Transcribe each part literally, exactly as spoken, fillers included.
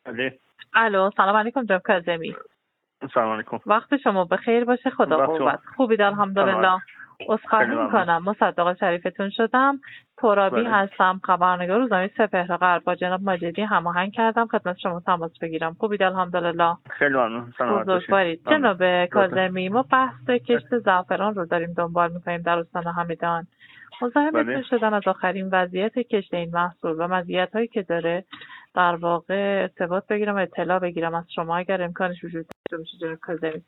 علی. الو، سلام علیکم جناب کاظمی. سلام علیکم. وقت شما بخیر باشه. خدا قوت. خوبید الحمدلله. عذرخواهی میکنم مصدق شریفتون شدم. ترابی بله. هستم، خبرنگار روزنامه سپهر غرب. با جناب ماجدی هماهنگ کردم خدمت شما تماس بگیرم. خوبید الحمدلله. خیلی ممنون. سلامت باشید. جناب کاظمی، ما بحث کشت زعفران رو داریم دنبال میکنیم در استان همدان. مزاحمتون شدن از آخرین وضعیت کشت این محصول و مزیت‌هایی که داره در واقع ارتباط بگیرم و اطلاع بگیرم از شما اگر امکانش وجود داشته باشه جناب کاظمی.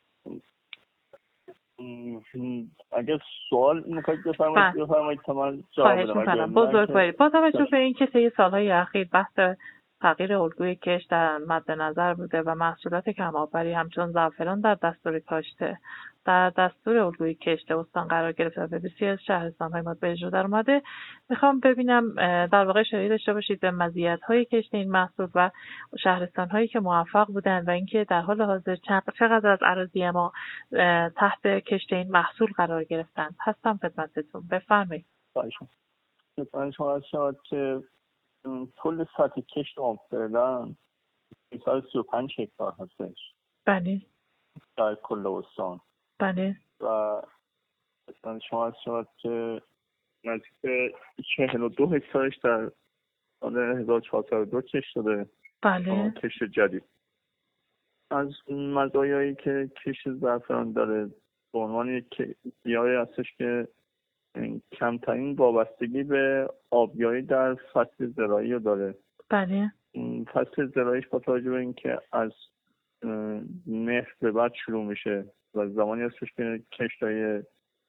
اگر سوال میخواید بفرمایید بفرمایید تا من جواب بدم. بزرگوارید. با توجه به اینکه طی سالهای اخیر بحث تغییر الگوی کشت در مد نظر بوده و محصولات کم‌آوری همچون زعفران در دستور کاشته در دستور الگوی کشت استان قرار گرفته و به بسیاری از شهرستان‌های ما به اجرا در اومده، میخوام ببینم در واقع اشاره داشته باشید به مزیت‌های کشت این محصول و شهرستان‌هایی که موفق بودن و اینکه در حال حاضر چقدر از اراضی ما تحت کشت این محصول قرار گرفتند. هستم خدمتتون. بفرمایید. خدمت شما از شما که کل سطح کشت آمستردام بیشتر سی و پنج هکتار هستش. بله. در کل استان. بله. و خدمت شما از شما که نزدیک چهل و دو هکتارش در سال هزار و چهارصد و دو کشت شده. بله. کشت جدید. از مزایایی که کشت زعفران داره به عنوان یک گیاهی هستش که کمترین وابستگی به آبیاری در فصل زراعی رو داره. بله. فصل زراعیش با توجه به اینکه از مهر به بعد شروع میشه و زمانی هستش که کشتای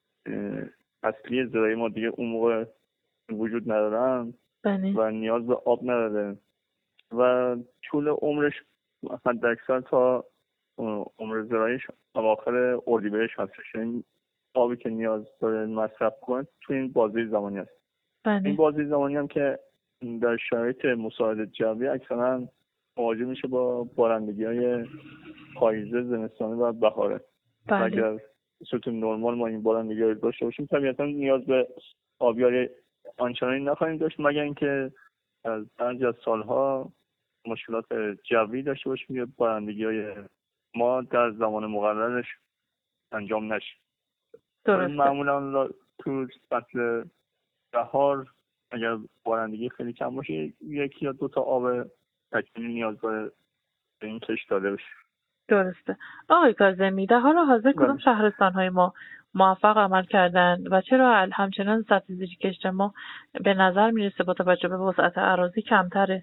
اصلی زراعی ما دیگه اون موقع وجود ندارن. بله. و نیاز به آب نداره و طول عمرش حد اکثر تا عمر زراعیش اواخر اردیبهشت هستش. این آبی که نیاز داره مصرف کنه تو این بازه زمانی هست. بله. این بازه زمانی هم که در شرایط مساعد جوی اکثرا مواجه میشه با بارندگی‌های پاییزه، زمستانی و بهاره. بله. اگر صورت نرمال ما این بارندگی رو داشته باشیم طبیعتا نیاز به آبیاری آنچنانی نخواهیم داشت مگر اینکه از بعضی از سالها مشکلات جوی داشته باشیم که بارندگی‌های ما در زمان مقررش انجام نشه. درسته. معمولا تو فصل بهار اگر بارندگی خیلی کم باشه یکی یا دو تا آب تکمیلی نیاز داره به این کشت داده بشه. درسته. آقای کاظمی، در حال حاضر کدوم شهرستان‌های ما موفق عمل کردن و چرا همچنان سطح زیر کشت ما به نظر میرسه با توجه به وسعت اراضی کمتره؟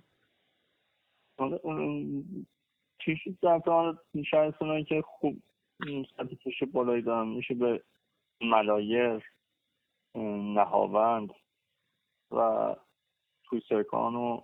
کشت زعفران شهرستان‌هایی که خوب سطح کشت بالایی دارن میشه به ملایر، نهاوند و توسرکان رو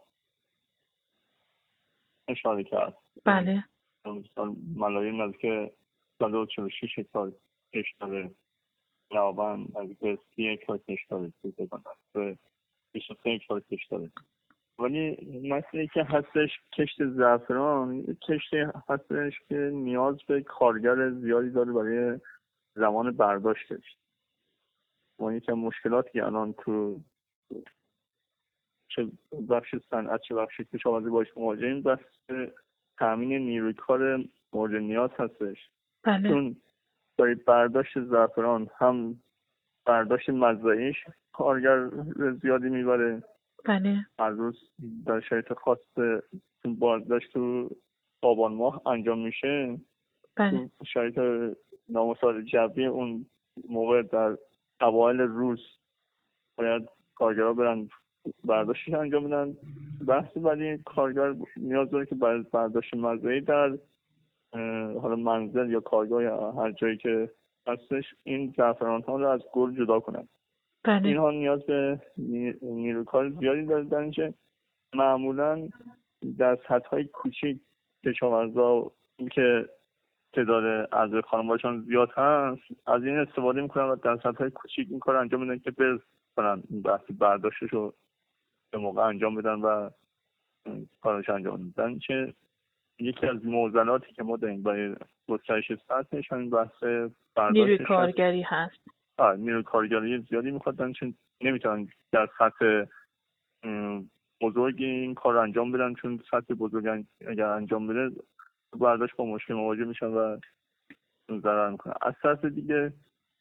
اشاره کرد. بله. مثلا ملایر نزدیک صد و چهل و شش هکتار کشت داره، نهاوند نزدیک سی هکتار کشت داره، توسرکان نزدیک بیست و سه هکتار کشت داره. ولی مسئله که هستش کشت زعفران کشت هستش که نیاز به کارگر زیادی داره برای زمان برداشتش. و یکی از مشکلاتی که الان تو چه بخش صنعت چه بخش کشاورزی باش مواجهیم بحث تامین نیروی کار مورد نیاز هستش. بله. چون برای برداشت زعفران هم برداشت مزرعه‌ایش کارگر زیادی میبره. بله. هر روز در شرایط خاص بازداشت تو آبان ماه انجام میشه. بله. تو شرایط نامساعد جوی اون موقع در اوایل روز باید کارگرها برن برداشتش انجام بدن. بحث ولی کارگر نیاز داره که برای برداشت مزرعه‌ای در حالا منزل یا کارگاه یا هر جایی که هستش این زعفران ها رو از گل جدا کنن. بله. اینها نیاز به نیروی کار زیادی دارن که معمولا در سطح‌های کوچیک کشاورزا که تعداد اعضای خانواده‌شان زیاد هست از این استفاده میکنن و در سطح‌های کوچیک این کار انجام میدن که برسن این بحث برداشتش رو به موقع انجام بدن و کارش انجام بدن. چه یکی از معضلاتی که ما داریم برای گسترش سطحش همین بحث برداشتش نیروی کارگری هست. آره نیروی کارگری زیادی میخوادن چون نمیتونن در سطح بزرگی این کار رو انجام بدن، چون سطح بزرگ اگر انجام بده برداشت با مشکل مواجه میشن و ضرر میکنن. از طرف دیگه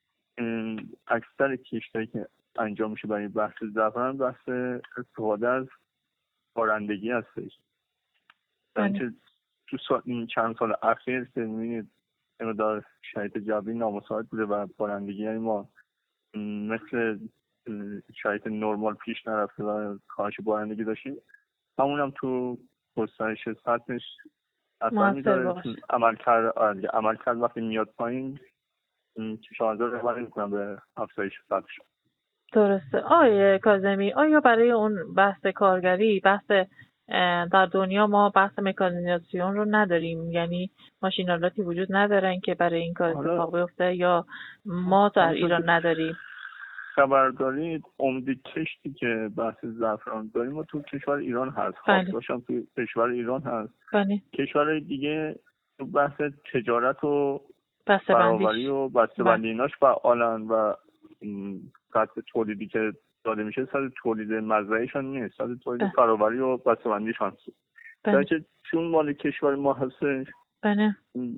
اکثر کشتایی که انجام میشه برای بحث زعفران بحث استفاده از بارندگی هستش. یعنی تو سال این چند سال اخیر که می‌بینید مقدار شرایط جوی نامساعد بوده و بارندگی یعنی ما مثل شرایط نرمال پیش نرفته و کاهش بارندگی داشتیم، همون هم تو گسترش سطحش اثر می‌ذاره. عمل کرد عمل کرد وقتی میاد پایین کشاورزا رهبر می‌کنن به افزایش سطحش. درسته. آقای کاظمی، آیا برای اون بحث کارگری، بحث در دنیا ما بحث مکانیزاسیون رو نداریم، یعنی ماشینالاتی وجود ندارن که برای این کار اتفاق بیفته، یا ما در ایران نداریم؟ خبر دارید عمده کشتی که بحث زعفران داریم و تو کشور ایران هست. خاصش هم تو کشور ایران هست. بله. کشور دیگه تو بحث تجارت و بسته‌بندی فراوری و بسته‌بندی ایناش فعالن و سطح تولیدی که داده میشه سطح تولید مزرعه‌شان نیست، سطح تولید فراوری و بسته‌بندیشان هست. درچه چون مال کشور ما هستش، بله،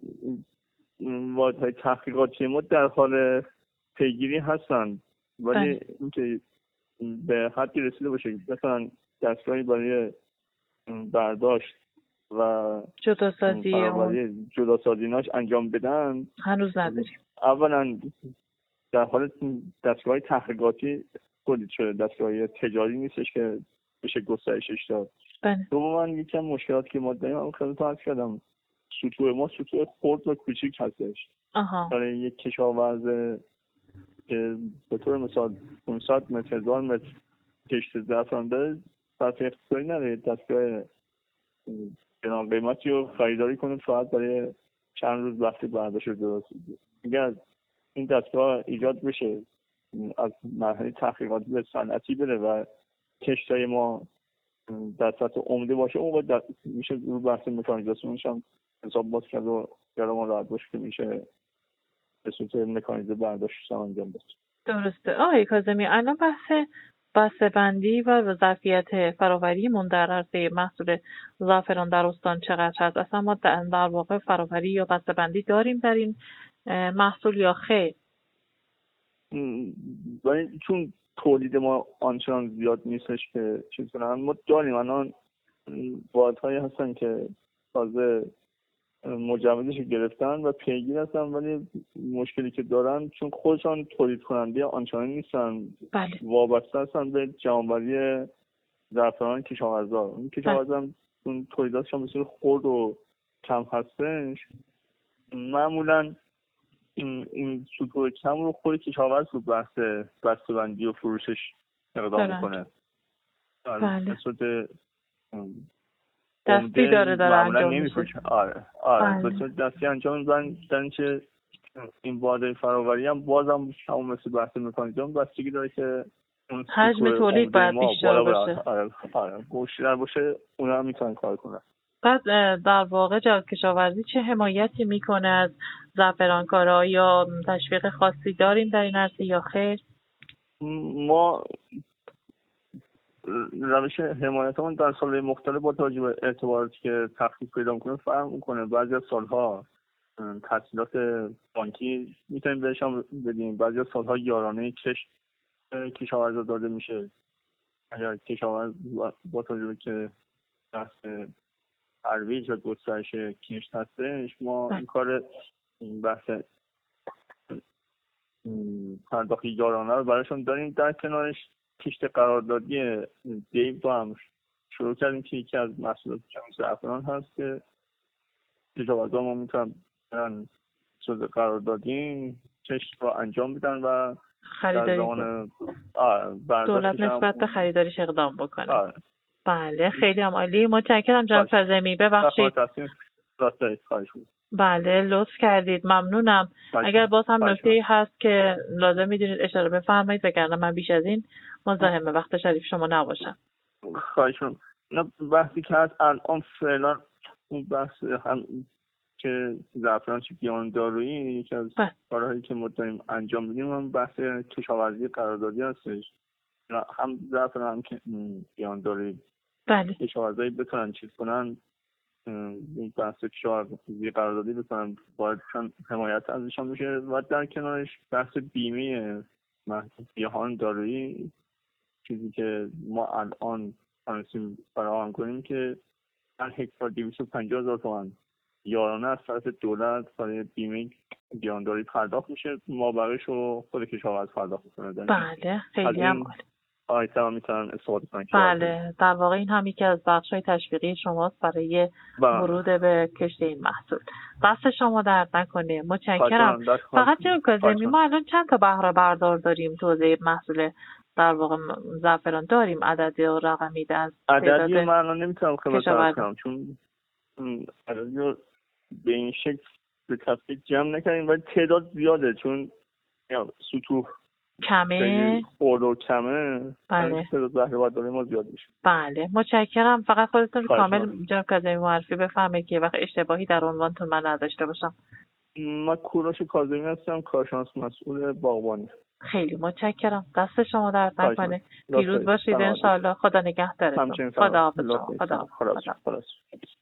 واحدهای تحقیقاتی ما در حال پیگیری هستن، ولی اینکه به حدی رسیده باشه مثلا دستگاهی برای برداشت و جداسازی فراوری جداسازیناش انجام بدن هنوز نداریم. اولا در حال دستگاه تحقیقاتی تولید شده، دستگاه تجاری نیستش که بشه گسترشش داد. دوما یکم مشکلاتی که ما داریم، من خیلی عرض کردم، سطوح ما سطوح خرد و کوچیک هستش. برای یک کشاورز که به طور مثال پانصد متر هزار متر کشت زعفران داره، سطح اقتصادی نداره دستگاه بنا قیمتی رو خریداری کنه فقط برای چند روز وقتی برداشت درست. اگر این دستگاه ایجاد بشه، از مرحله تحقیقاتی به صنعتی بره و کشتای ما در سطح عمده باشه، اون وقت میشه رو بحث مکانیزاسیونش هم حساب باز کرد و گرمان راحت باشه که میشه به صورت مکانیزه برداشت انجام بده. درسته. آقای کاظمی، الان بحث بسته‌بندی و ظرفیت فراوریمون در عرصه محصول زعفران در استان چقدر هست؟ اصلا ما در واقع فراوری یا بسته‌بندی داریم در این محصول یا خیر؟ چون تولید ما آنچنان زیاد نیستش که چیز کنن، ما داریم الان واحدهایی هستن که تازه مجوزش گرفتن و پیگیر هستن، ولی مشکلی که دارن چون خودشان تولید کننده آنچنانی نیستن، بله. وابسته هستن به جمع‌آوری زعفران کشاورزا. این کشاورزا چون تولیداتشون بسیار خرد و کم هستش، معمولا این این سطوح کم رو خود کشاورز رو بحث بسته‌بندی و فروشش اقدام میکنه. بله. صورت دستی داره داره انجام میشه. آره آره بله. دستی انجام میدن. در چه این واحد فراوری هم بازم همون مثل بحث مکانیزم بستگی داره که حجم تولید باید بیشتر باشه. آره آره بیشتر باشه، اونا هم میتونن کار کنن. بعد در واقع جهاد کشاورزی چه حمایتی میکنه از زعفرانکارا یا تشویق خاصی داریم در این عرصه یا خیر؟ ما روش حمایتمون در سال‌های مختلف با توجه به اعتباراتی که تخفیف پیدا می‌کنه فرق می‌کنه. بعضی از سال‌ها تسهیلات بانکی میتونیم بهشون بدیم، بعضی از سال‌ها یارانه کشت کشاورزا داده میشه. اگر کشاورز با توجه به که دست ترویج و گسترش کشت هستش، ما این کار بحث پرداخت یارانه رو براشون داریم. در کنارش کشت قراردادی دیو رو هم شروع کردیم که یکی از محصولات زعفران هست که کشاورزا ما میتونن صورت قراردادی کشت رو انجام بدن و خریداری دولت نسبت به خریداریش اقدام بکنه. آه. بله خیلی هم عالی. متشکرم جناب کاظمی. ببخشید. بله لطف کردید، ممنونم. باشه. اگر باز هم نکته‌ای هست که لازم می‌دونید اشاره بفرمایید، وگرنه من بیش از این مزاحم وقت شریف شما نباشم. خواهش می‌کنم. نه بحثی که هست الان فعلا اون بحث هم که زعفران چی بیان دارویی یکی از کارهایی که ما داریم انجام میدیم هم بحث کشاورزی قراردادی هستش. هم زعفران هم که بیان دارویی بله. کشاورزایی بتونن چیز کنن، این بحث کشاورزی قراردادی بتونن باید چون حمایت ازشان میشه. و در کنارش بحث بیمه محصولات دارویی، چیزی که ما الان تونستیم فراهم کنیم که هر هکتار دویست و پنجاه هزار تومان یارانه از طرف دولت برای بیمه گیاهخواری پرداخت میشه، ما بقیش رو خود کشاورز پرداخت میکنه. بله خیلی هم آیتما میتونن استفاده کنن. بله در واقع این هم یکی از بخش‌های تشویقی شماست برای ورود به کشت این محصول. دست شما درد نکنه، متشکرم. فقط جناب کاظمی ما الان چند تا بهره بردار داریم تو حوزه محصول در واقع زعفران داریم؟ عددی و رقمی از عددی من الان نمیتونم خدمت کنم چون عددی رو به این شکل به تفصیل جمع نکردیم، ولی تعداد زیاده چون سطوح کمه خورد و کمه. بله تعداد بهره برداری ما زیاد میشه. بله متشکرم. فقط خودتون کامل جناب کاظمی معرفی بفرمایید که وقت اشتباهی در عنوانتون من نداشته باشم. من کوروش کاظمی هستم، کارشناس مسئول باغبانی. خیلی متشکرم. دست شما درد نکنه. پیروز باشید ان شاء الله. خدا نگهدارتون. خدا حافظ. خدا حافظ.